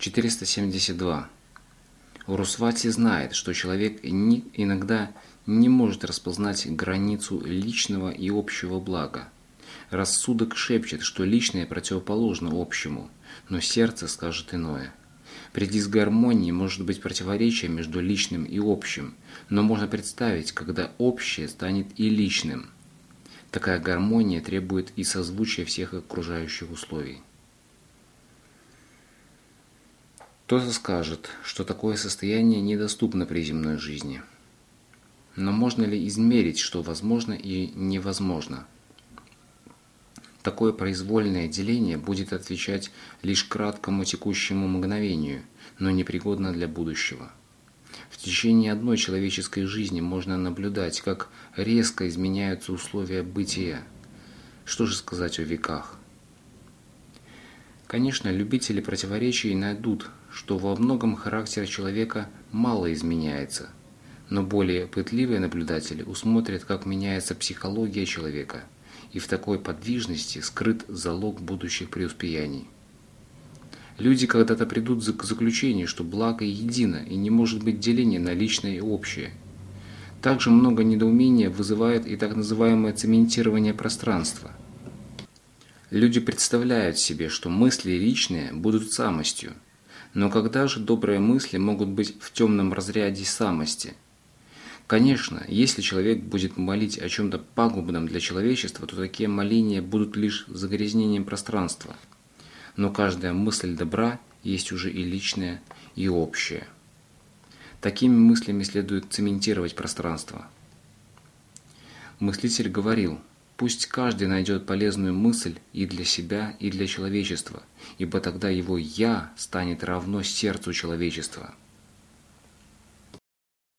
472. Урусвати знает, что человек иногда не может распознать границу личного и общего блага. Рассудок шепчет, что личное противоположно общему, но сердце скажет иное. При дисгармонии может быть противоречие между личным и общим, но можно представить, когда общее станет и личным. Такая гармония требует и созвучия всех окружающих условий. Кто-то скажет, что такое состояние недоступно при земной жизни. Но можно ли измерить, что возможно и невозможно? Такое произвольное деление будет отвечать лишь краткому текущему мгновению, но непригодно для будущего. В течение одной человеческой жизни можно наблюдать, как резко изменяются условия бытия. Что же сказать о веках? Конечно, любители противоречий найдут, что во многом характер человека мало изменяется, но более пытливые наблюдатели усмотрят, как меняется психология человека, и в такой подвижности скрыт залог будущих преуспеяний. Люди когда-то придут к заключению, что благо едино и не может быть деления на личное и общее. Также много недоумения вызывает и так называемое цементирование пространства. Люди представляют себе, что мысли личные будут самостью, но когда же добрые мысли могут быть в темном разряде самости? Конечно, если человек будет молить о чем-то пагубном для человечества, то такие моления будут лишь загрязнением пространства. Но каждая мысль добра есть уже и личная, и общая. Такими мыслями следует цементировать пространство. Мыслитель говорил: пусть каждый найдет полезную мысль и для себя, и для человечества, ибо тогда его «я» станет равно сердцу человечества.